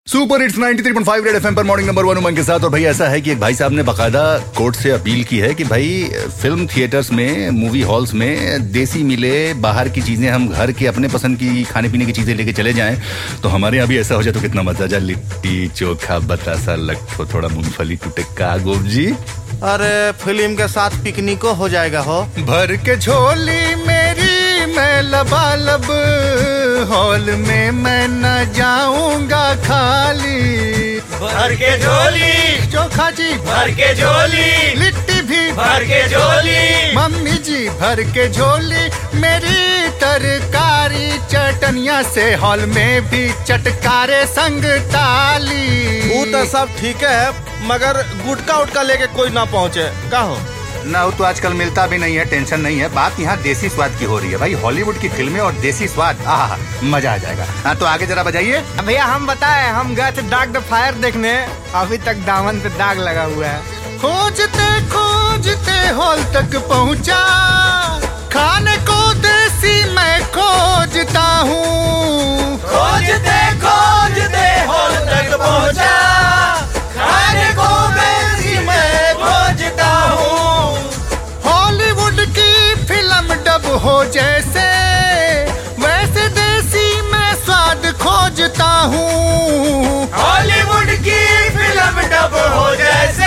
Super hits 93.5 Red FM पर morning number 1 Umang के साथ। और भाई ऐसा है कि एक भाई साहब ने बकायदा कोर्ट से अपील की है कि भाई फिल्म थिएटर्स में, मूवी हॉल्स में देसी मिले, बाहर की चीजें हम घर के अपने पसंद की खाने पीने की चीजें लेके चले जाएं। तो हमारे यहाँ भी ऐसा हो जाए तो कितना मजा आ जाए। लिट्टी चोखा बतासा लट्ठो थोड़ा मूंगफली टुटक्का गोप जी। अरे फिल्म के साथ पिकनिक हो जाएगा हो। भर के झोली मेरी मैं लबालब, हॉल में मैं न जाऊंगा खाली। भर के झोली चोखा जी भर के झोली, लिट्टी भी भर के झोली, मम्मी जी भर के झोली मेरी तरकारी चटनिया से हॉल में भी चटकारे संग ताली। वो तो सब ठीक है मगर गुटका उटका लेके कोई ना पहुँचे का हो ना। वो तो आजकल मिलता भी नहीं है, टेंशन नहीं है। बात यहाँ देसी स्वाद की हो रही है भाई। हॉलीवुड की फिल्में और देसी स्वाद, आहा मजा आ जाएगा। हाँ तो आगे जरा बजाइए। भैया हम बताए, हम गए थे डार्क द फायर देखने, अभी तक दामन पे दाग लगा हुआ है। खोजते खोजते हॉल तक पहुँचा, खाने को देसी मैं खोजता हूँ। खोजते खोजते हॉल तक पहुँचा, खाने को देसी मैं खोजता हूँ। हॉलीवुड की फिल्म डब हो जैसे, वैसे देसी मैं स्वाद खोजता हूँ। हॉलीवुड की फिल्म डब हो जैसे,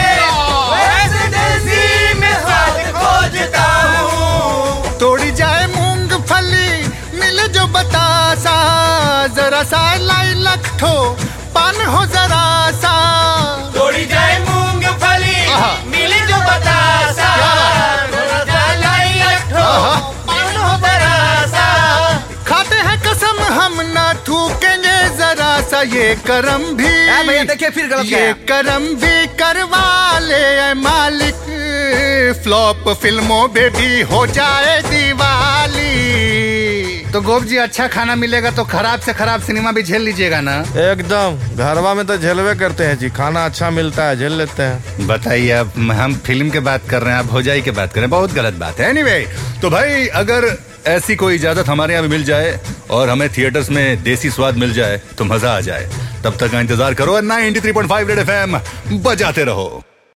वैसे देसी मैं स्वाद खोजता हूँ। तोड़ी जाए मूंगफली मिले जो बतासा, जरा सा लाई लट्ठो पान हो जरा सा। तोड़ी जाए मूंगफली मिली जो बतासा, जरा सा लाई लट्ठो पान हो जरा सा। खाते हैं कसम हम ना थूकेंगे जरा सा, ये करम भी भैया देखिए फिर गलत ये गया। करम भी करवा ले ऐ मालिक, फ्लॉप फिल्मों में भी हो जाए दिवाली। तो गोप जी अच्छा खाना मिलेगा तो खराब से खराब सिनेमा भी झेल लीजिएगा ना। एकदम घरवा में तो झेलवे करते हैं जी, खाना अच्छा मिलता है झेल लेते हैं। बताइए, अब हम फिल्म के बात कर रहे हैं, आप भौजाई की बात कर रहे हैं, बहुत गलत बात है। एनीवे, तो भाई अगर ऐसी कोई इजाजत हमारे यहाँ भी मिल जाए और हमें थिएटर्स में देसी स्वाद मिल जाए तो मजा आ जाए। तब तक का इंतजार करो। 93.5 रेड एफएम बजाते रहो।